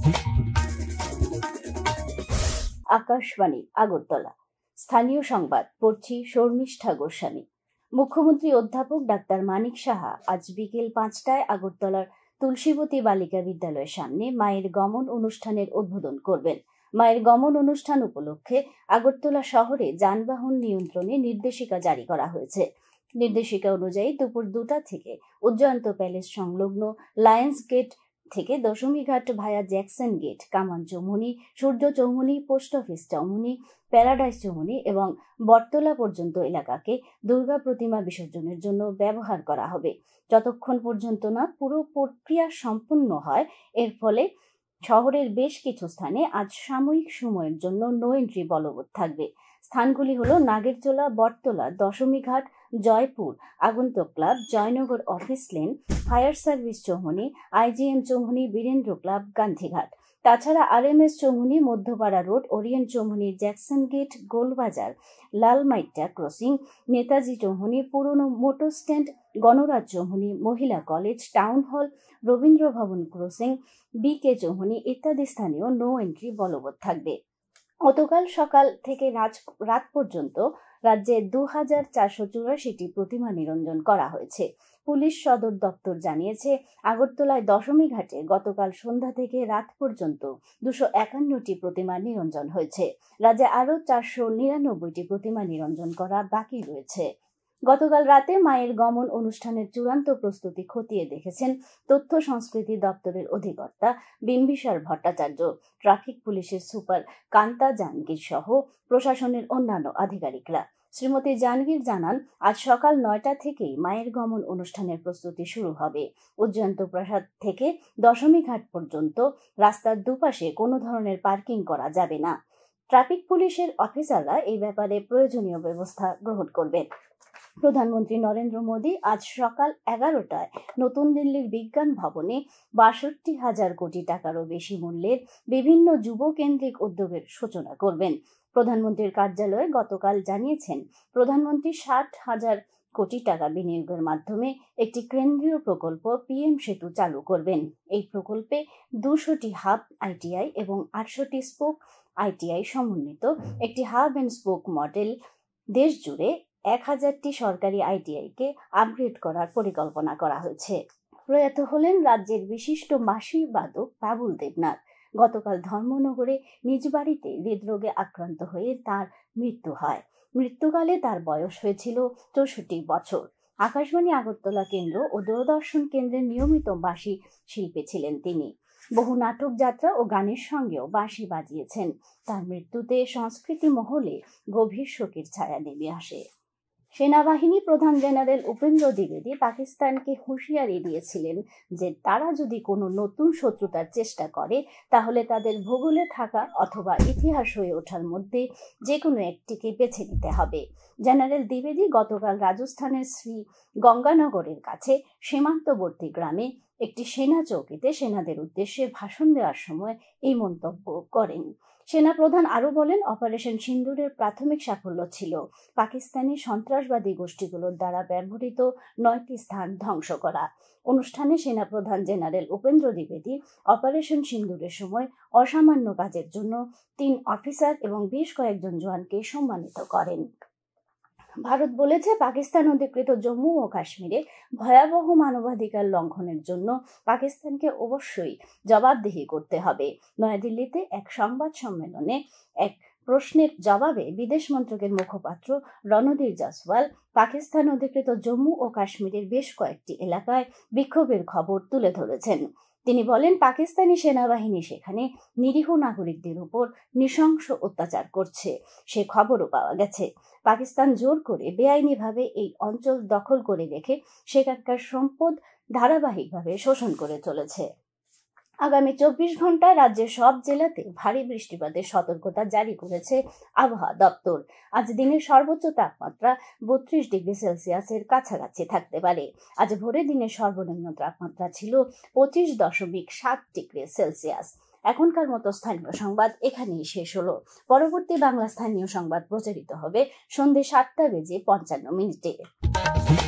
আকাশবাণী আগরতলা। স্থানীয় সংবাদ পড়ছি শর্মিষ্ঠা গোস্বামী। মুখ্যমন্ত্রী অধ্যাপক ডাক্তার মানিক সাহা আজ বিকেল 5টায় আগরতলার তুলসীবতী বালিকা বিদ্যালয়ের সামনে মায়ের গমন অনুষ্ঠানের উদ্বোধন করবেন। মায়ের গমন অনুষ্ঠান উপলক্ষে আগরতলা শহরে যানবাহন নিয়ন্ত্রণে নির্দেশিকা জারি করা হয়েছে। নির্দেশিকা অনুযায়ী দুপুর 2টা থেকে উজ্জয়ন্ত প্যালেস সংলগ্ন লায়ন্স গেট থেকে Dashamighat via Jackson gate, Kaman Chowmuhani, Surya Chowmuhani, post office Chowmuhani, paradise Chowmuhani এবং বটতলা পর্যন্ত এলাকাকে দুর্গা প্রতিমা বিসর্জনের জন্য ব্যবহার করা হবে। যতক্ষণ পর্যন্ত না পুরো প্রক্রিয়া সম্পূর্ণ হয়, এর ফলে শহরের বেশ কিছু স্থানে আজ সাময়িক সময়ের জন্য নো এন্ট্রি বলবৎ থাকবে। স্থানগুলি হলো নাগেরচোলা, বটতলা, Dashamighat, Jaipur, Agantuk club, Joynagar office lane, fire service Chowmuhani, IGM Chowmuhani, Birendra club, Gandhighat. তাছাড়া RMS Chowmuhani, Madhyapara road, Orient Chowmuhani, Jackson gate, Golbazar, Lalmaitta crossing, Netaji Chowmuhani, পুরনো মোটর স্ট্যান্ড, গণরাজ চৌমুহনী, মহিলা কলেজ, টাউন হল, রবীন্দ্র ভবন ক্রসিং, বিকে চৌমুহনী ইত্যাদি স্থানেও নো এন্ট্রি বলবৎ থাকবে। গতকাল সকাল থেকে রাত পর্যন্ত রাজ্যে 2484টি প্রতিমা নিরঞ্জন করা হয়েছে। পুলিশ সদর দপ্তর জানিয়েছে, আগরতলায় দশমীঘাটে গতকাল সন্ধ্যা থেকে রাত পর্যন্ত 251টি প্রতিমা নিরঞ্জন হয়েছে। রাজ্যে আরও 499টি প্রতিমা নিরঞ্জন করা বাকি রয়েছে। গতকাল রাতে মায়ের গমন অনুষ্ঠানের চূড়ান্ত প্রস্তুতি খতিয়ে দেখেছেন তথ্য সংস্কৃতি দপ্তরের অধিকর্তা বিম্বিসার ভট্টাচার্য, ট্রাফিক পুলিশের সুপার কান্তা জাহাঙ্গীর সহ প্রশাসনের অন্যান্য আধিকারিকরা। শ্রীমতী জাহাঙ্গীর জানান, আজ সকাল 9টা থেকেই মায়ের গমন অনুষ্ঠানের প্রস্তুতি শুরু হবে। উজ্জয়ন্ত প্রাসাদ থেকে দশমীঘাট পর্যন্ত রাস্তার দুপাশে কোনো ধরনের পার্কিং করা যাবে না। ট্রাফিক পুলিশের অফিসাররা এই ব্যাপারে প্রয়োজনীয় ব্যবস্থা গ্রহণ করবেন। প্রধানমন্ত্রী নরেন্দ্র মোদী আজ সকাল 11টায় নতুন দিল্লির বিজ্ঞান ভবনে 62,000 কোটি টাকারও বেশি মূল্যের বিভিন্ন যুব কেন্দ্রিক উদ্যোগের সূচনা করবেন। প্রধানমন্ত্রীর কার্যালয়ে গতকাল জানিয়েছেন, প্রধানমন্ত্রী 60,000 কোটি টাকা বিনিয়োগের মাধ্যমে একটি কেন্দ্রীয় প্রকল্প পিএম সেতু চালু করবেন। এই প্রকল্পে 200টি হাব আইটিআই এবং 800টি স্পোক আইটিআই সমন্বিত একটি হাব অ্যান্ড স্পোক মডেল দেশ জুড়ে 1000টি সরকারি আইটিআইকে আপগ্রেড করার পরিকল্পনা করা হয়েছে। প্রয়াত হলেন রাজ্যের বিশিষ্ট বাঁশি বাদক বাবুল দেবনাথ। গতকাল ধর্মনগরে নিজ বাড়িতে হৃদরোগে আক্রান্ত হয়ে তার মৃত্যু হয়। মৃত্যুকালে তার বয়স হয়েছিল 64 বছর। আকাশবাণী আগরতলা কেন্দ্র ও দূরদর্শন কেন্দ্রের নিয়মিত বাঁশি শিল্পী ছিলেন তিনি। বহু নাটক যাত্রা ও গানের সঙ্গেও বাঁশি বাজিয়েছেন। তার মৃত্যুতে সংস্কৃতি মহলে গভীর শোকের ছায়া নেমে আসে। সেনাবাহিনী প্রধান জেনারেল উপেন্দ্র দ্বিবেদী পাকিস্তানকে হুঁশিয়ারি দিয়েছিলেন যে তারা যদি কোনো নতুন শত্রুতার চেষ্টা করে, তাহলে তাদের ভূগোলে থাকা অথবা ইতিহাস হয়ে ওঠার মধ্যে যে কোনো একটিকে বেছে নিতে হবে। জেনারেল দ্বিবেদী গতকাল রাজস্থানের শ্রী গঙ্গানগরের কাছে সীমান্তবর্তী গ্রামে একটি সেনা চৌকিতে সেনাদের উদ্দেশ্যে ভাষণ দেওয়ার সময় এই মন্তব্য করেন। সেনাপ্রধান আরও বলেন, অপারেশন সিন্দুরের প্রাথমিক সাফল্য ছিল পাকিস্তানি সন্ত্রাসবাদী গোষ্ঠীগুলোর দ্বারা ব্যবহৃত 9টি স্থান ধ্বংস করা। অনুষ্ঠানে সেনাপ্রধান জেনারেল উপেন্দ্র দ্বিবেদী অপারেশন সিন্দুরের সময় অসামান্য কাজের জন্য 3 অফিসার এবং বেশ কয়েকজন জওয়ানকে সম্মানিত করেন। ভারত বলেছে, পাকিস্তান অধিকৃত জম্মু ও কাশ্মীরে ভয়াবহ মানবাধিকার লঙ্ঘনের জন্য পাকিস্তানকে অবশ্যই জবাবদিহি করতে হবে। নয়াদিল্লিতে এক সংবাদ সম্মেলনে এক প্রশ্নের জবাবে বিদেশ মন্ত্রকের মুখপাত্র রণধীর জয়সওয়াল পাকিস্তান অধিকৃত জম্মু ও কাশ্মীরের বেশ কয়েকটি এলাকায় বিক্ষোভের খবর তুলে ধরেছেন। তিনি বলেন, পাকিস্তানি সেনাবাহিনী সেখানে নিরীহ নাগরিকদের উপর নৃশংস অত্যাচার করছে, সে খবরও পাওয়া গেছে। পাকিস্তান জোর করে বেআইনিভাবে এই অঞ্চল দখল করে রেখে সেখানকার সম্পদ ধারাবাহিকভাবে শোষণ করে চলেছে। আগামী 24 ঘন্টায় রাজ্যের সব জেলাতে ভারী বৃষ্টিপাতের সতর্কতা জারি করেছে আবহাওয়া দপ্তর। আজ দিনের সর্বোচ্চ তাপমাত্রা 32 ডিগ্রি সেলসিয়াসের কাছাকাছি থাকতে পারে। আজ ভোরে দিনের সর্বনিম্ন তাপমাত্রা ছিল 25.7 ডিগ্রি সেলসিয়াস। এখনকার মতো স্থানীয় সংবাদ এখানেই শেষ হলো। পরবর্তী বাংলা স্থানীয় সংবাদ প্রচারিত হবে সন্ধ্যে 7:55 মিনিটে।